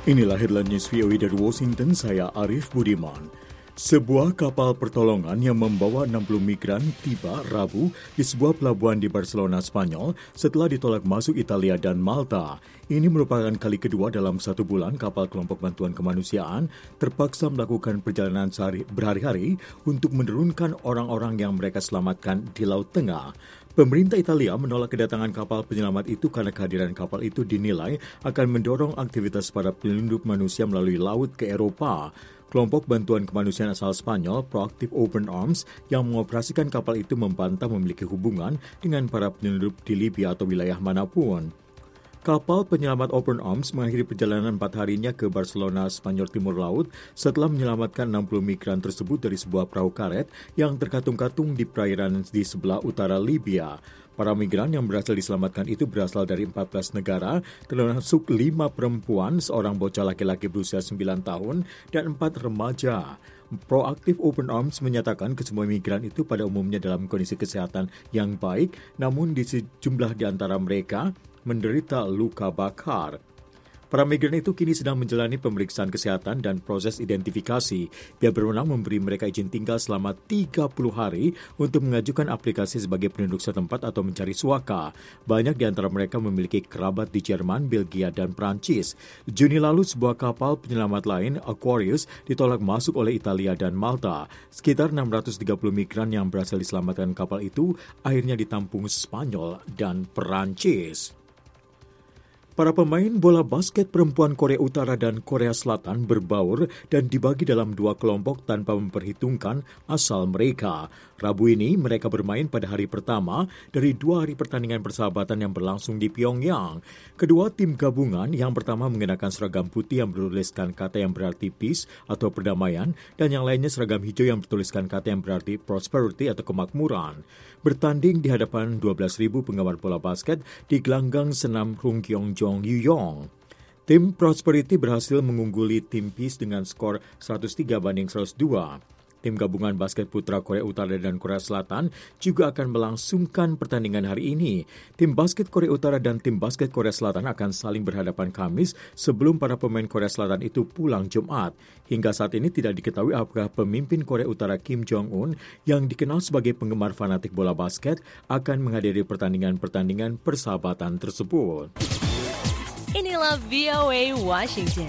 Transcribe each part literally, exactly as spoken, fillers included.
Inilah headline news V O A dari Washington, saya Arif Budiman. Sebuah kapal pertolongan yang membawa enam puluh migran tiba Rabu di sebuah pelabuhan di Barcelona, Spanyol setelah ditolak masuk Italia dan Malta. Ini merupakan kali kedua dalam satu bulan kapal kelompok bantuan kemanusiaan terpaksa melakukan perjalanan sehari, berhari-hari untuk menurunkan orang-orang yang mereka selamatkan di Laut Tengah. Pemerintah Italia menolak kedatangan kapal penyelamat itu karena kehadiran kapal itu dinilai akan mendorong aktivitas para penyelundup manusia melalui laut ke Eropa. Kelompok bantuan kemanusiaan asal Spanyol, Proactive Open Arms, yang mengoperasikan kapal itu membantah memiliki hubungan dengan para penyelundup di Libya atau wilayah manapun. Kapal penyelamat Open Arms mengakhiri perjalanan empat harinya ke Barcelona, Spanyol Timur Laut setelah menyelamatkan enam puluh migran tersebut dari sebuah perahu karet yang terkatung-katung di perairan di sebelah utara Libya. Para migran yang berhasil diselamatkan itu berasal dari empat belas negara, termasuk lima perempuan, seorang bocah laki-laki berusia sembilan tahun, dan empat remaja. Proactive Open Arms menyatakan kesemua migran itu pada umumnya dalam kondisi kesehatan yang baik, namun di sejumlah di antara mereka menderita luka bakar. Para migran itu kini sedang menjalani pemeriksaan kesehatan dan proses identifikasi. Dia berwenang memberi mereka izin tinggal selama tiga puluh hari untuk mengajukan aplikasi sebagai penduduk setempat atau mencari suaka. Banyak di antara mereka memiliki kerabat di Jerman, Belgia, dan Prancis. Juni lalu, sebuah kapal penyelamat lain, Aquarius, ditolak masuk oleh Italia dan Malta. Sekitar enam ratus tiga puluh migran yang berhasil diselamatkan kapal itu akhirnya ditampung Spanyol dan Prancis. Para pemain bola basket perempuan Korea Utara dan Korea Selatan berbaur dan dibagi dalam dua kelompok tanpa memperhitungkan asal mereka. Rabu ini mereka bermain pada hari pertama dari dua hari pertandingan persahabatan yang berlangsung di Pyongyang. Kedua tim gabungan, yang pertama mengenakan seragam putih yang bertuliskan kata yang berarti peace atau perdamaian, dan yang lainnya seragam hijau yang bertuliskan kata yang berarti prosperity atau kemakmuran. Bertanding di hadapan dua belas ribu penggemar bola basket di gelanggang senam Rungkyongjong Yuyong. Tim Prosperity berhasil mengungguli tim Peace dengan skor seratus tiga banding seratus dua. Tim gabungan basket putra Korea Utara dan Korea Selatan juga akan melangsungkan pertandingan hari ini. Tim basket Korea Utara dan tim basket Korea Selatan akan saling berhadapan Kamis sebelum para pemain Korea Selatan itu pulang Jumat. Hingga saat ini tidak diketahui apakah pemimpin Korea Utara Kim Jong-un yang dikenal sebagai penggemar fanatik bola basket akan menghadiri pertandingan-pertandingan persahabatan tersebut. Inilah V O A Washington.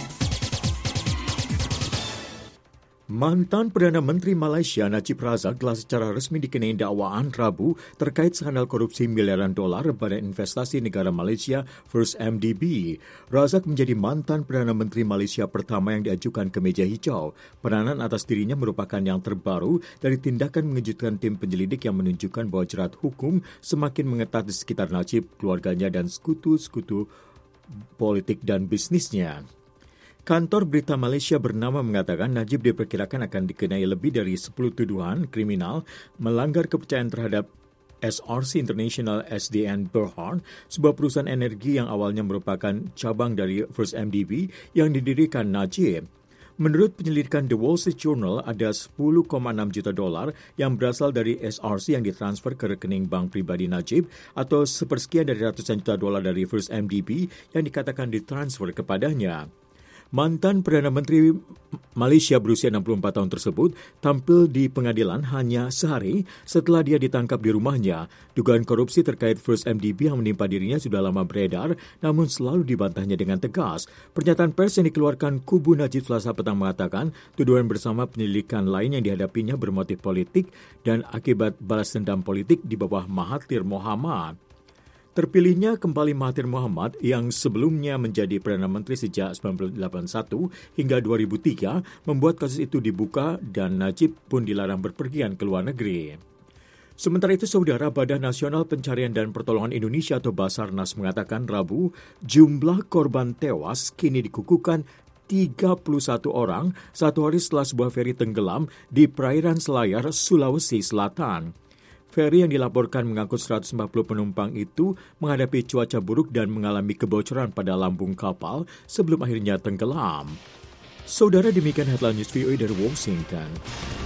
Mantan Perdana Menteri Malaysia Najib Razak telah secara resmi dikenai dakwaan Rabu terkait skandal korupsi miliaran dolar Badan Investasi Negara Malaysia First M D B. Razak menjadi mantan Perdana Menteri Malaysia pertama yang diajukan ke meja hijau. Peranan atas dirinya merupakan yang terbaru dari tindakan mengejutkan tim penyelidik yang menunjukkan bahwa jerat hukum semakin mengetat di sekitar Najib, keluarganya, dan sekutu-sekutu politik dan bisnisnya. Kantor Berita Malaysia bernama mengatakan Najib diperkirakan akan dikenai lebih dari sepuluh tuduhan kriminal melanggar kepercayaan terhadap S R C International S D N Berhad, sebuah perusahaan energi yang awalnya merupakan cabang dari First M D B yang didirikan Najib. Menurut penyelidikan The Wall Street Journal, ada sepuluh koma enam juta dolar yang berasal dari S R C yang ditransfer ke rekening bank pribadi Najib atau sepersekian dari ratusan juta dolar dari First M D B yang dikatakan ditransfer kepadanya. Mantan Perdana Menteri Malaysia berusia enam puluh empat tahun tersebut tampil di pengadilan hanya sehari setelah dia ditangkap di rumahnya. Dugaan korupsi terkait First M D B yang menimpa dirinya sudah lama beredar, namun selalu dibantahnya dengan tegas. Pernyataan pers yang dikeluarkan kubu Najib Selasa petang mengatakan tuduhan bersama penyelidikan lain yang dihadapinya bermotif politik dan akibat balas dendam politik di bawah Mahathir Mohamad. Terpilihnya kembali Mahathir Mohamad yang sebelumnya menjadi Perdana Menteri sejak seribu sembilan ratus delapan puluh satu hingga dua ribu tiga membuat kasus itu dibuka dan Najib pun dilarang berpergian ke luar negeri. Sementara itu, Saudara, Badan Nasional Pencarian dan Pertolongan Indonesia atau Basarnas mengatakan Rabu jumlah korban tewas kini dikukuhkan tiga puluh satu orang satu hari setelah sebuah feri tenggelam di perairan Selayar, Sulawesi Selatan. Feri yang dilaporkan mengangkut seratus empat puluh penumpang itu menghadapi cuaca buruk dan mengalami kebocoran pada lambung kapal sebelum akhirnya tenggelam. Saudara, demikian headline news V O A dari Washington.